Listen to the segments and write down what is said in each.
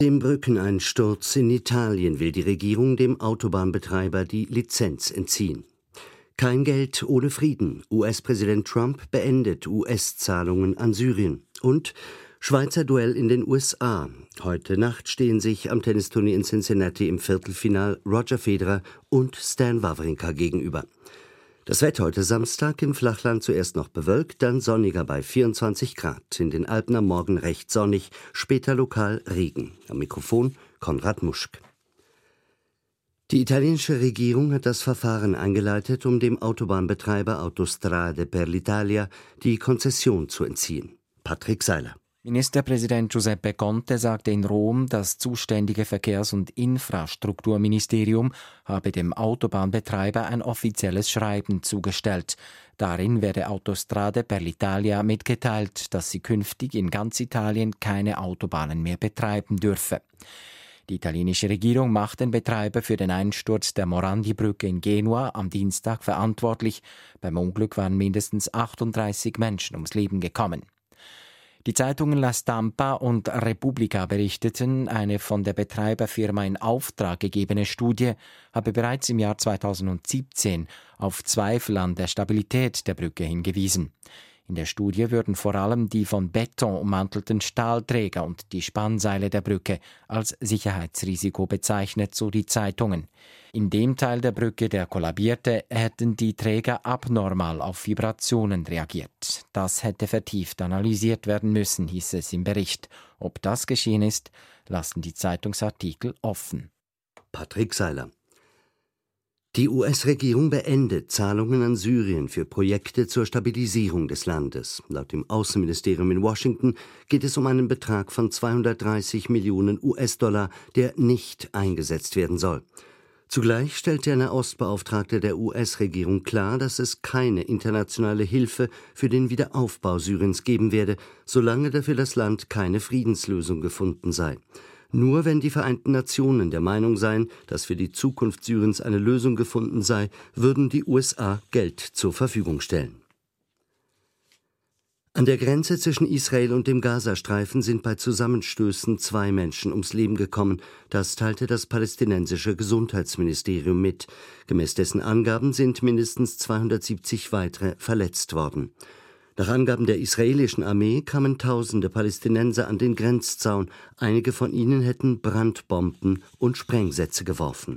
Dem Brückeneinsturz in Italien will die Regierung dem Autobahnbetreiber die Lizenz entziehen. Kein Geld ohne Frieden. US-Präsident Trump beendet US-Zahlungen an Syrien. Und Schweizer Duell in den USA. Heute Nacht stehen sich am Tennisturnier in Cincinnati im Viertelfinal Roger Federer und Stan Wawrinka gegenüber. Das Wetter heute Samstag im Flachland zuerst noch bewölkt, dann sonniger bei 24 Grad. In den Alpen am Morgen recht sonnig, später lokal Regen. Am Mikrofon Konrad Muschk. Die italienische Regierung hat das Verfahren eingeleitet, um dem Autobahnbetreiber Autostrade per l'Italia die Konzession zu entziehen. Patrick Seiler. Ministerpräsident Giuseppe Conte sagte in Rom, das zuständige Verkehrs- und Infrastrukturministerium habe dem Autobahnbetreiber ein offizielles Schreiben zugestellt. Darin werde Autostrade per l'Italia mitgeteilt, dass sie künftig in ganz Italien keine Autobahnen mehr betreiben dürfe. Die italienische Regierung macht den Betreiber für den Einsturz der Morandi-Brücke in Genua am Dienstag verantwortlich. Beim Unglück waren mindestens 38 Menschen ums Leben gekommen. Die Zeitungen La Stampa und Repubblica berichteten, eine von der Betreiberfirma in Auftrag gegebene Studie habe bereits im Jahr 2017 auf Zweifel an der Stabilität der Brücke hingewiesen. In der Studie würden vor allem die von Beton ummantelten Stahlträger und die Spannseile der Brücke als Sicherheitsrisiko bezeichnet, so die Zeitungen. In dem Teil der Brücke, der kollabierte, hätten die Träger abnormal auf Vibrationen reagiert. Das hätte vertieft analysiert werden müssen, hieß es im Bericht. Ob das geschehen ist, lassen die Zeitungsartikel offen. Patrick Seiler. Die US-Regierung beendet Zahlungen an Syrien für Projekte zur Stabilisierung des Landes. Laut dem Außenministerium in Washington geht es um einen Betrag von 230 Millionen US-Dollar, der nicht eingesetzt werden soll. Zugleich stellt der Nahostbeauftragte der US-Regierung klar, dass es keine internationale Hilfe für den Wiederaufbau Syriens geben werde, solange dafür das Land keine Friedenslösung gefunden sei. Nur wenn die Vereinten Nationen der Meinung seien, dass für die Zukunft Syriens eine Lösung gefunden sei, würden die USA Geld zur Verfügung stellen. An der Grenze zwischen Israel und dem Gazastreifen sind bei Zusammenstößen 2 Menschen ums Leben gekommen. Das teilte das palästinensische Gesundheitsministerium mit. Gemäß dessen Angaben sind mindestens 270 weitere verletzt worden. Nach Angaben der israelischen Armee kamen tausende Palästinenser an den Grenzzaun. Einige von ihnen hätten Brandbomben und Sprengsätze geworfen.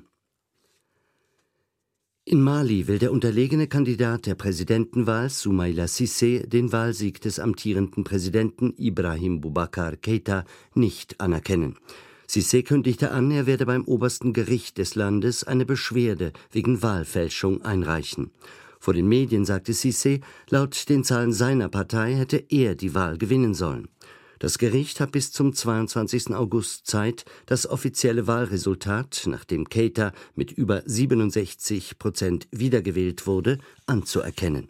In Mali will der unterlegene Kandidat der Präsidentenwahl, Soumaïla Cissé, den Wahlsieg des amtierenden Präsidenten Ibrahim Boubacar Keïta nicht anerkennen. Cissé kündigte an, er werde beim obersten Gericht des Landes eine Beschwerde wegen Wahlfälschung einreichen. Vor den Medien sagte Cissé, laut den Zahlen seiner Partei hätte er die Wahl gewinnen sollen. Das Gericht hat bis zum 22. August Zeit, das offizielle Wahlresultat, nachdem Keïta mit über 67% wiedergewählt wurde, anzuerkennen.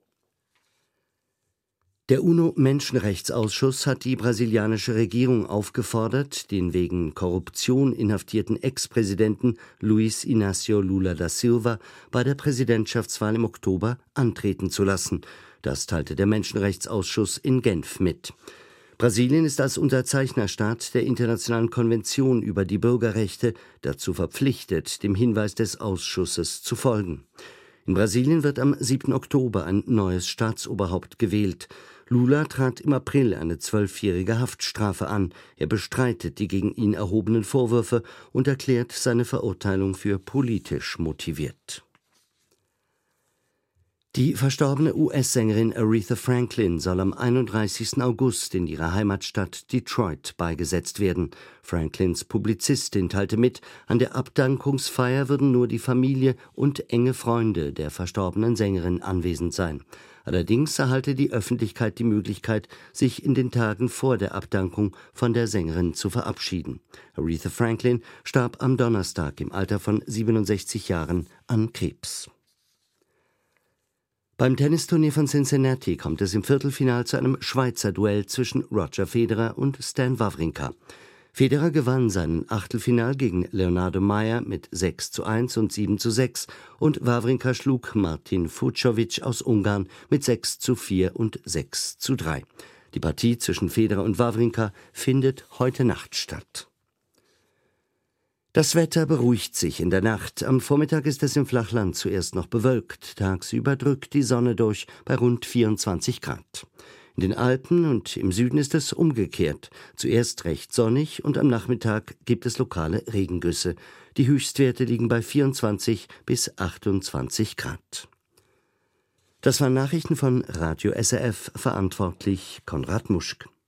Der UNO-Menschenrechtsausschuss hat die brasilianische Regierung aufgefordert, den wegen Korruption inhaftierten Ex-Präsidenten Luiz Inácio Lula da Silva bei der Präsidentschaftswahl im Oktober antreten zu lassen. Das teilte der Menschenrechtsausschuss in Genf mit. Brasilien ist als Unterzeichnerstaat der Internationalen Konvention über die Bürgerrechte dazu verpflichtet, dem Hinweis des Ausschusses zu folgen. In Brasilien wird am 7. Oktober ein neues Staatsoberhaupt gewählt. Lula trat im April eine 12-jährige Haftstrafe an. Er bestreitet die gegen ihn erhobenen Vorwürfe und erklärt seine Verurteilung für politisch motiviert. Die verstorbene US-Sängerin Aretha Franklin soll am 31. August in ihrer Heimatstadt Detroit beigesetzt werden. Franklins Publizistin teilte mit, an der Abdankungsfeier würden nur die Familie und enge Freunde der verstorbenen Sängerin anwesend sein. Allerdings erhalte die Öffentlichkeit die Möglichkeit, sich in den Tagen vor der Abdankung von der Sängerin zu verabschieden. Aretha Franklin starb am Donnerstag im Alter von 67 Jahren an Krebs. Beim Tennisturnier von Cincinnati kommt es im Viertelfinal zu einem Schweizer Duell zwischen Roger Federer und Stan Wawrinka. Federer gewann sein Achtelfinal gegen Leonardo Mayer mit 6:1 und 7:6 und Wawrinka schlug Martin Fucsovics aus Ungarn mit 6:4 und 6:3. Die Partie zwischen Federer und Wawrinka findet heute Nacht statt. Das Wetter beruhigt sich in der Nacht. Am Vormittag ist es im Flachland zuerst noch bewölkt. Tagsüber drückt die Sonne durch bei rund 24 Grad. In den Alpen und im Süden ist es umgekehrt. Zuerst recht sonnig und am Nachmittag gibt es lokale Regengüsse. Die Höchstwerte liegen bei 24 bis 28 Grad. Das waren Nachrichten von Radio SRF, verantwortlich Konrad Muschk.